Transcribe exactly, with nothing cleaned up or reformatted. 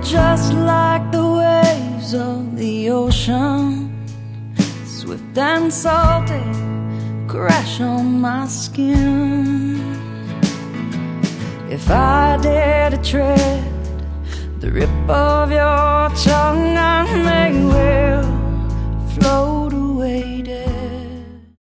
just like the waves of the ocean, swift and salty, crash on my skin. If I dare to tread the rip of your tongue, I'd